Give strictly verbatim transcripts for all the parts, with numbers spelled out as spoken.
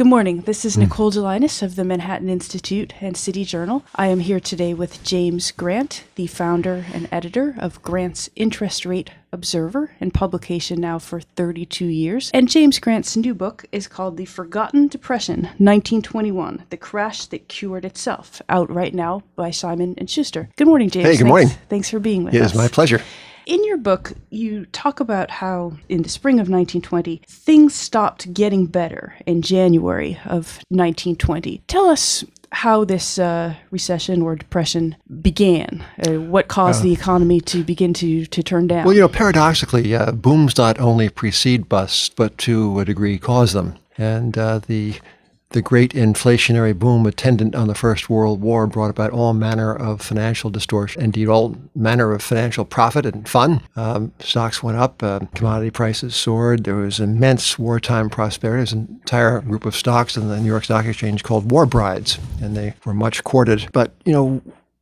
Good morning. This is Nicole Gelinas of the Manhattan Institute and City Journal. I am here today with James Grant, the founder and editor of Grant's Interest Rate Observer, in publication now for thirty-two years. And James Grant's new book is called The Forgotten Depression, nineteen twenty-one, The Crash That Cured Itself, out right now by Simon and Schuster. Good morning, James. Hey, good thanks, morning. Thanks for being with it us. It is my pleasure. In your book, you talk about how in the spring of nineteen twenty, things stopped getting better in January of nineteen twenty. Tell us how this uh, recession or depression began. Uh, what caused uh, the economy to begin to, to turn down? Well, you know, paradoxically, uh, booms not only precede busts, but to a degree cause them. And uh, the The great inflationary boom attendant on the First World War brought about all manner of financial distortion, indeed all manner of financial profit and fun. Um, stocks went up, uh, commodity prices soared. There was immense wartime prosperity. There's an entire group of stocks in the New York Stock Exchange called war brides, and they were much courted. But, you know,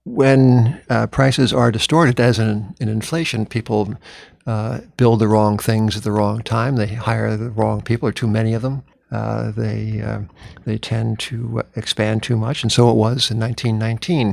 when uh, prices are distorted, as in, in inflation, people uh, build the wrong things at the wrong time. They hire the wrong people, or too many of them. Uh, they uh, they tend to expand too much, and so it was in nineteen nineteen.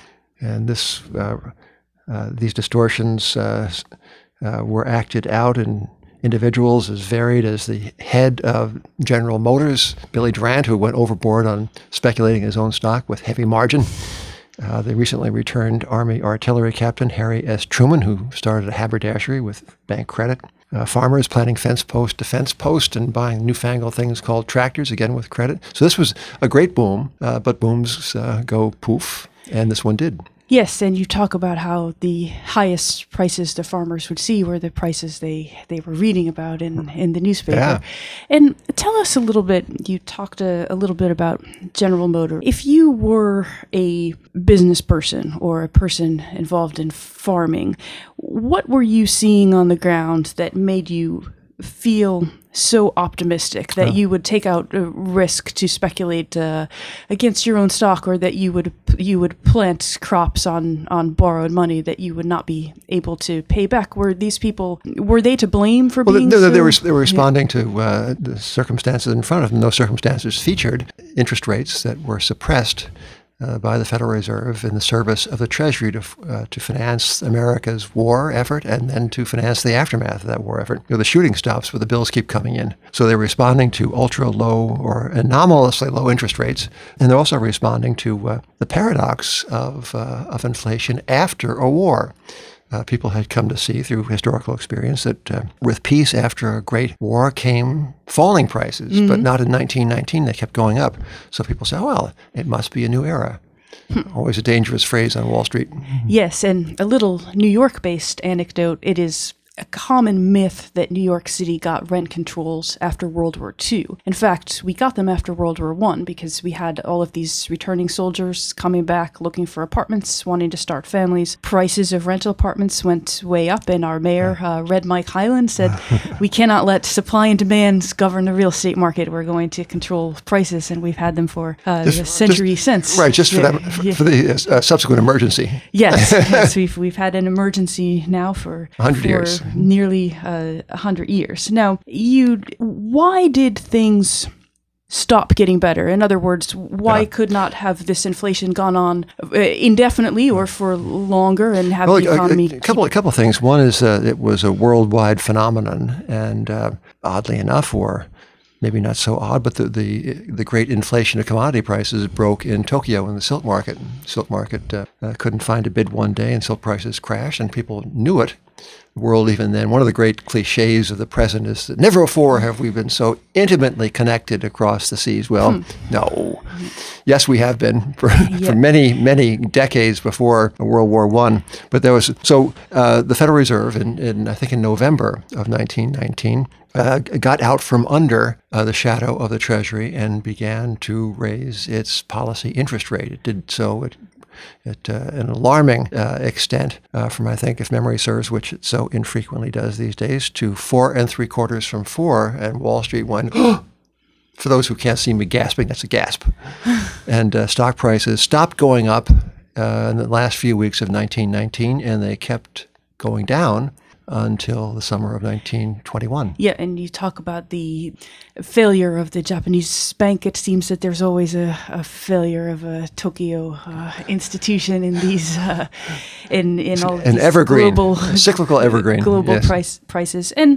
And this uh, uh, these distortions uh, uh, were acted out in individuals as varied as the head of General Motors, Billy Durant, who went overboard on speculating his own stock with heavy margin. Uh, the recently returned Army Artillery Captain Harry S. Truman, who started a haberdashery with bank credit. Uh, farmers planting fence post to fence post and buying newfangled things called tractors, again with credit. So this was a great boom, uh, but booms uh, go poof, and this one did. Yes, and you talk about how the highest prices the farmers would see were the prices they, they were reading about in, in the newspaper. Yeah. And tell us a little bit, you talked a, a little bit about General Motors. If you were a business person or a person involved in farming, what were you seeing on the ground that made you feel so optimistic that oh. you would take out a risk to speculate uh, against your own stock, or that you would you would plant crops on, on borrowed money that you would not be able to pay back? Were these people, were they to blame for well, being they, so? They were, they were responding yeah. to uh, the circumstances in front of them. Those circumstances featured interest rates that were suppressed Uh, by the Federal Reserve in the service of the Treasury to uh, to finance America's war effort, and then to finance the aftermath of that war effort. You know, the shooting stops, but the bills keep coming in. So they're responding to ultra low or anomalously low interest rates, and they're also responding to uh, the paradox of uh, of inflation after a war. Uh, people had come to see through historical experience that uh, with peace after a great war came falling prices, mm-hmm. but not in nineteen nineteen. They kept going up. So people say, oh, well, it must be a new era. Always a dangerous phrase on Wall Street. Yes, and a little New York-based anecdote. It is a common myth that New York City got rent controls after World War Two. In fact, we got them after World War One because we had all of these returning soldiers coming back looking for apartments, wanting to start families. Prices of rental apartments went way up, and our mayor, uh, Red Mike Highland, said, we cannot let supply and demand govern the real estate market. We're going to control prices, and we've had them for uh, just, a century just, since. Right, just for, yeah, that, for, yeah. for the uh, subsequent emergency. Yes, yes, we've we've had an emergency now for one hundred years. Nearly uh, one hundred years. Now, you, why did things stop getting better? In other words, why yeah. could not have this inflation gone on uh, indefinitely or for longer and have well, the economy? A, a couple, a couple of things. One is uh, it was a worldwide phenomenon, and uh, oddly enough, or maybe not so odd, but the, the the great inflation of commodity prices broke in Tokyo in the silk market. Silk market uh, uh, couldn't find a bid one day, and silk prices crashed, and people knew it. The world even then. One of the great cliches of the present is that never before have we been so intimately connected across the seas. Well, hmm. no. Yes, we have been for, yeah. for many, many decades before World War One. But there was so uh, the Federal Reserve in, in I think in November of nineteen nineteen uh, got out from under uh, the shadow of the Treasury and began to raise its policy interest rate. It did so. It, At uh, an alarming uh, extent uh, from, I think, if memory serves, which it so infrequently does these days, to four and three quarters from four. And Wall Street went, oh! For those who can't see me gasping, that's a gasp. And uh, stock prices stopped going up uh, in the last few weeks of nineteen nineteen, and they kept going down until the summer of nineteen twenty-one. Yeah, and you talk about the failure of the Japanese bank. It seems that there's always a, a failure of a Tokyo uh, institution in these, uh, in in all of An these evergreen, global cyclical evergreen, global yes. price prices. And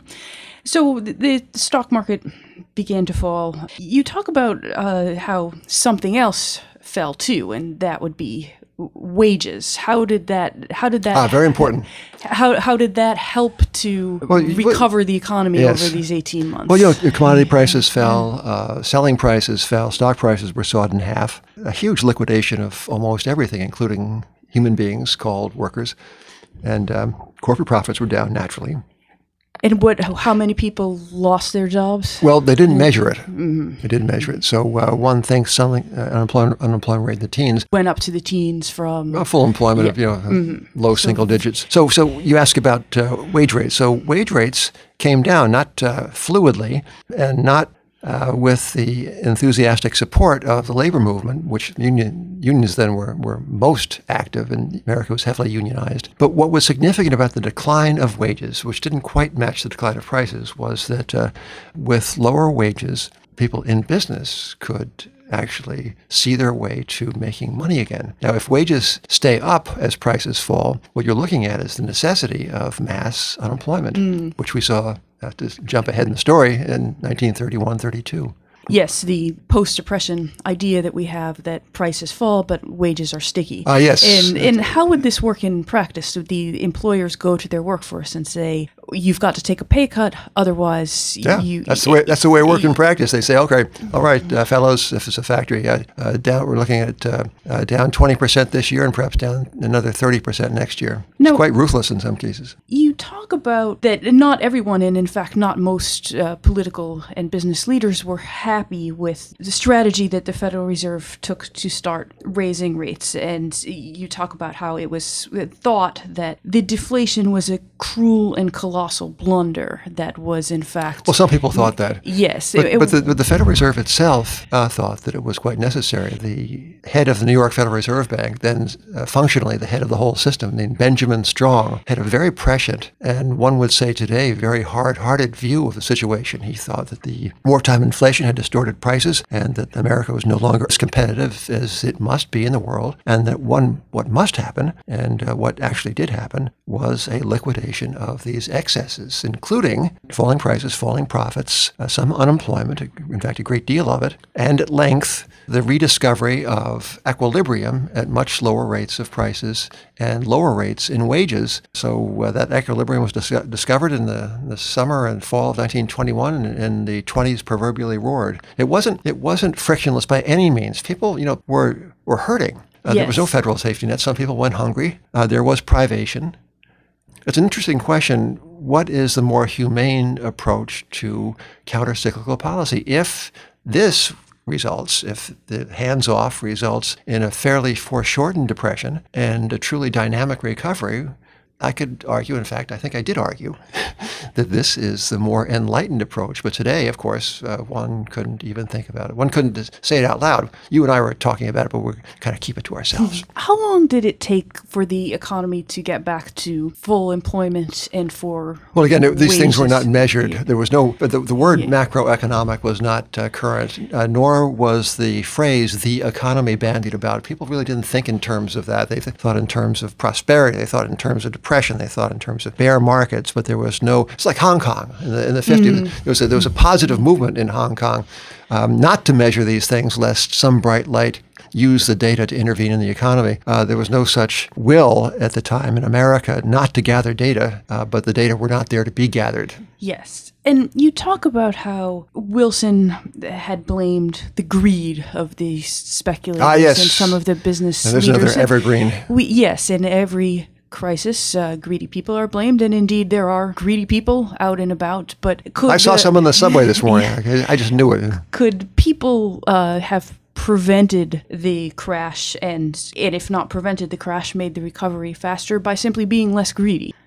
so the, the stock market began to fall. You talk about uh, how something else fell too, and that would be wages. How did that? How did that? Ah, very important. How how did that help to Well, you- recover the economy yes. over these eighteen months? Well, you know, commodity prices fell, uh, selling prices fell, stock prices were sawed in half. A huge liquidation of almost everything, including human beings called workers, and um, corporate profits were down naturally. And what? How many people lost their jobs? Well, they didn't measure it. Mm-hmm. They didn't measure it. So uh, one thinks selling uh, unemployment unemployment rate in the teens, Went up to the teens from. uh, full employment of you know Mm-hmm. low single digits. So so you ask about uh, wage rates. So wage rates came down not uh, fluidly and not uh, with the enthusiastic support of the labor movement, which union, unions then were, were most active, and America was heavily unionized. But what was significant about the decline of wages, which didn't quite match the decline of prices, was that uh, with lower wages, people in business could actually see their way to making money again. Now, if wages stay up as prices fall, what you're looking at is the necessity of mass unemployment, mm. which we saw, uh, to jump ahead in the story, in nineteen thirty-one thirty-two. Yes, the post-depression idea that we have that prices fall, but wages are sticky. Ah, yes. And, and how would this work in practice? Would the employers go to their workforce and say, you've got to take a pay cut, otherwise yeah, you... that's the way that's the way it worked in practice. They say, okay, all right, uh, fellows, if it's a factory, uh, uh, down, we're looking at uh, uh, down twenty percent this year and perhaps down another thirty percent next year. No. It's quite ruthless in some cases. You talk about that not everyone, and in fact not most uh, political and business leaders were happy with the strategy that the Federal Reserve took to start raising rates. And you talk about how it was thought that the deflation was a cruel and colossal blunder that was in fact... Well, some people thought that. Yes. But, it, but, the, but the Federal Reserve itself uh, thought that it was quite necessary. The head of the New York Federal Reserve Bank, then uh, functionally the head of the whole system, named Benjamin Strong, had a very prescient and one would say today very hard-hearted view of the situation. He thought that the wartime inflation had distorted prices and that America was no longer as competitive as it must be in the world, and that one what must happen, and uh, what actually did happen, was a liquidation of these excesses, including falling prices, falling profits, uh, some unemployment, in fact a great deal of it, and at length the rediscovery of equilibrium at much lower rates of prices and lower rates in wages. So uh, that equilibrium was dis- discovered in the, the summer and fall of nineteen twenty-one, and, and the twenties proverbially roared. It wasn't it wasn't frictionless by any means. People, you know, were were hurting. Uh, yes. There was no federal safety net. Some people went hungry. Uh, there was privation. It's an interesting question. What is the more humane approach to counter-cyclical policy? If this results, if the hands-off results in a fairly foreshortened depression and a truly dynamic recovery, I could argue, in fact, I think I did argue, that this is the more enlightened approach. But today, of course, uh, one couldn't even think about it. One couldn't say it out loud. You and I were talking about it, but we kind of keep it to ourselves. How long did it take for the economy to get back to full employment and for Well, again, it, these wages? things were not measured. Yeah. There was no, the, the word Yeah. macroeconomic was not uh, current, uh, nor was the phrase the economy bandied about. People really didn't think in terms of that. They th- thought in terms of prosperity. They thought in terms of depression. They thought in terms of bear markets, but there was no, it's like Hong Kong in the, in the fifties. Mm. There, was a, there was a positive movement in Hong Kong um, not to measure these things lest some bright light use the data to intervene in the economy. Uh, there was no such will at the time in America not to gather data, uh, but the data were not there to be gathered. Yes. And you talk about how Wilson had blamed the greed of the speculators ah, yes. and some of the business and there's leaders. another evergreen. We, yes, in every crisis, uh, greedy people are blamed, and indeed there are greedy people out and about. But could I saw the, some on the subway this morning. I, I just knew it. Could people uh, have prevented the crash, and, and if not prevented the crash, made the recovery faster by simply being less greedy?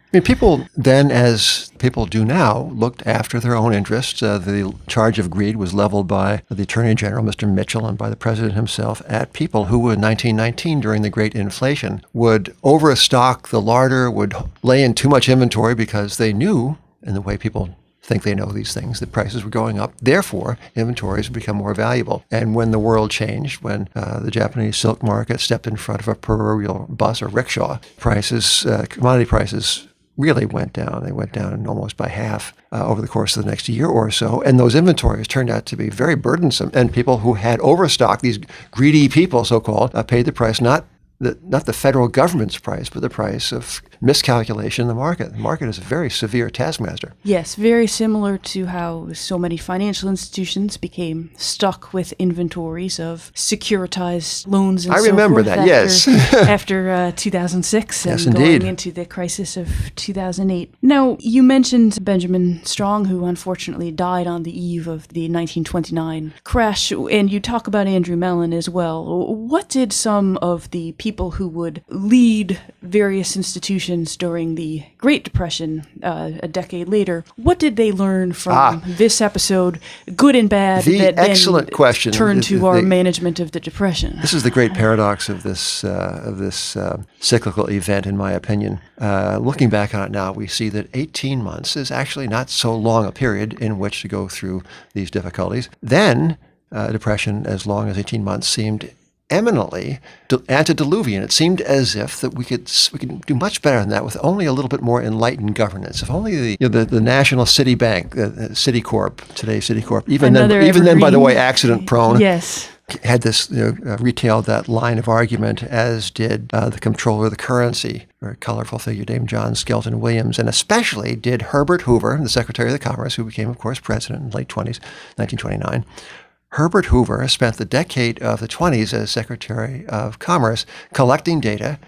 I mean, people then, as people do now, looked after their own interests. Uh, the charge of greed was leveled by the Attorney General, Mister Mitchell, and by the President himself at people who, in nineteen nineteen, during the Great Inflation, would overstock the larder, would lay in too much inventory because they knew, in the way people think they know these things, that prices were going up. Therefore, inventories would become more valuable. And when the world changed, when uh, the Japanese silk market stepped in front of a proverbial bus or rickshaw, prices, uh, commodity prices really went down. They went down almost by half uh, over the course of the next year or so. And those inventories turned out to be very burdensome. And people who had overstocked, these greedy people, so-called, uh, paid the price, not the, not the federal government's price, but the price of miscalculation in the market. The market is a very severe taskmaster. Yes, very similar to how so many financial institutions became stuck with inventories of securitized loans and I so remember forth that, after, yes. after uh, two thousand six Yes, and indeed. going into the crisis of two thousand eight. Now, you mentioned Benjamin Strong, who unfortunately died on the eve of the nineteen twenty-nine crash, and you talk about Andrew Mellon as well. What did some of the people who would lead various institutions during the Great Depression uh, a decade later, what did they learn from Ah. this episode, good and bad, The that excellent then question. turned The- to the- our the- management of the Depression? This is the great paradox of this uh, of this uh, cyclical event, in my opinion. Uh, looking back on it now, we see that eighteen months is actually not so long a period in which to go through these difficulties. Then, uh, depression as long as eighteen months seemed eminently de- antediluvian. It seemed as if that we could we could do much better than that with only a little bit more enlightened governance. If only the you know, the, the National City Bank, uh, Citicorp, today Citicorp, even Another then, even then, by the way, evergreen- accident prone. Yes. Had this, you know, uh, retailed that line of argument, as did uh, the comptroller of the currency, a very colorful figure named John Skelton Williams, and especially did Herbert Hoover, the Secretary of the Commerce, who became, of course, president in the late twenties, nineteen twenty-nine. Herbert Hoover spent the decade of the twenties as Secretary of Commerce collecting data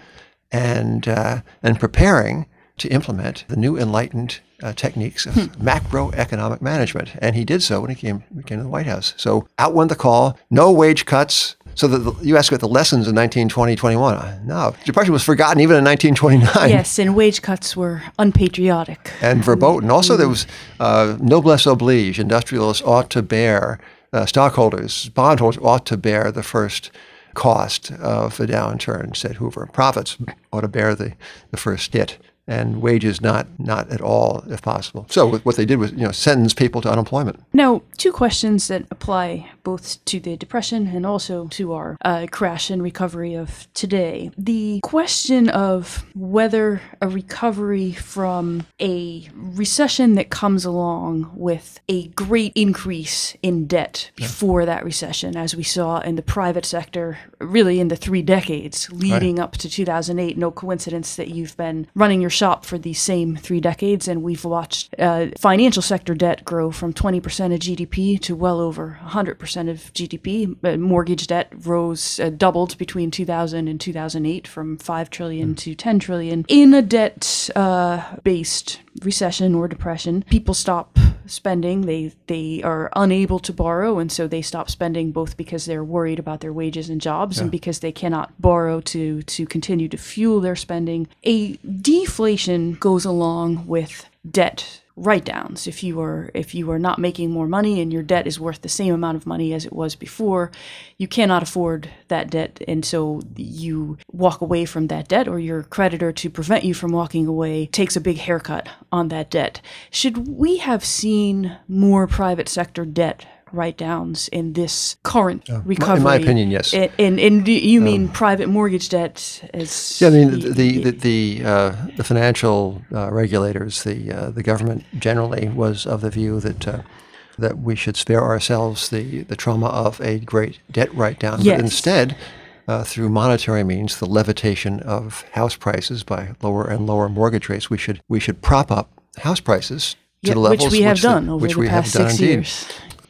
and uh, and preparing to implement the new enlightened uh, techniques of macroeconomic management. And he did so when he came, he came to the White House. So out went the call, no wage cuts. So that the, you ask about the lessons in nineteen twenty, twenty-one. No, depression was forgotten even in nineteen twenty-nine. Yes, and wage cuts were unpatriotic. And verboten. Also, there was uh, noblesse oblige. Industrialists ought to bear, uh, stockholders, bondholders ought to bear the first cost of a downturn, said Hoover. Profits ought to bear the, the first hit, and wages not not at all, if possible. So what they did was, you know, sentence people to unemployment. Now, two questions that apply both to the Depression and also to our uh, crash and recovery of today. The question of whether a recovery from a recession that comes along with a great increase in debt before that recession, as we saw in the private sector, really in the three decades leading Right. up to two thousand eight. No coincidence that you've been running your shop for these same three decades, and we've watched uh, financial sector debt grow from twenty percent of G D P to well over one hundred percent of G D P. Uh, mortgage debt rose, uh, doubled between two thousand and two thousand eight from five trillion to ten trillion. In a debt uh, based recession or depression, people stop spending. They they are unable to borrow, and so they stop spending, both because they're worried about their wages and jobs and because they cannot borrow to to continue to fuel their spending. A deflation goes along with debt write-downs. If you are if you are not making more money and your debt is worth the same amount of money as it was before, you cannot afford that debt, and so you walk away from that debt, or your creditor, to prevent you from walking away, takes a big haircut on that debt. Should we have seen more private sector debt write-downs in this current recovery? In my opinion, yes. And, and, and do you mean um, private mortgage debt as... Yeah, I mean, the the the, the, uh, the financial uh, regulators, the uh, the government generally was of the view that uh, that we should spare ourselves the, the trauma of a great debt write-down, Yes. but instead, uh, through monetary means, the levitation of house prices by lower and lower mortgage rates, we should we should prop up house prices to Yeah, the levels which we have which the- done over which the we have past done six indeed. years.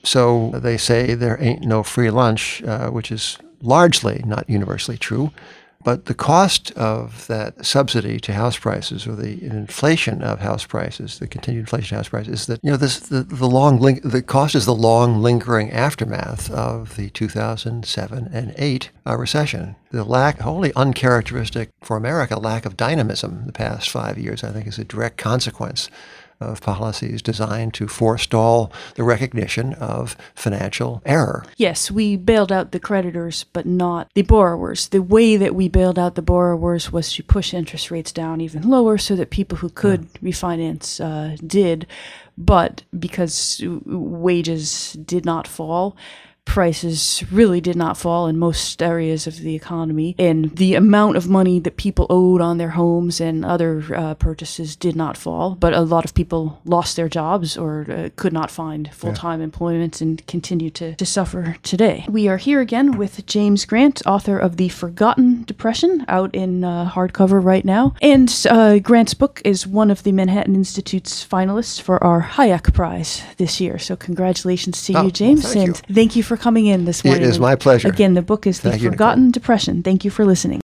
So they say there ain't no free lunch, uh, which is largely, not universally true. But the cost of that subsidy to house prices, or the inflation of house prices, the continued inflation of house prices, is that, you know, this the, the long link, the cost is the long lingering aftermath of the two thousand seven and eight uh, recession. The lack, wholly uncharacteristic for America, lack of dynamism the past five years, I think, is a direct consequence of policies designed to forestall the recognition of financial error. Yes, we bailed out the creditors, but not the borrowers. The way that we bailed out the borrowers was to push interest rates down even lower so that people who could yeah. refinance uh, did. But because wages did not fall, prices really did not fall in most areas of the economy, and the amount of money that people owed on their homes and other uh, purchases did not fall, but a lot of people lost their jobs or uh, could not find full-time yeah. employment and continue to, to suffer today. We are here again with James Grant, author of The Forgotten Depression, out in uh, hardcover right now, and uh, Grant's book is one of the Manhattan Institute's finalists for our Hayek Prize this year, so congratulations to oh, you, James, well, thank and you. thank you for coming in this morning. It is my pleasure. Again, the book is The Thank you, Forgotten Nicole. Depression. Thank you for listening.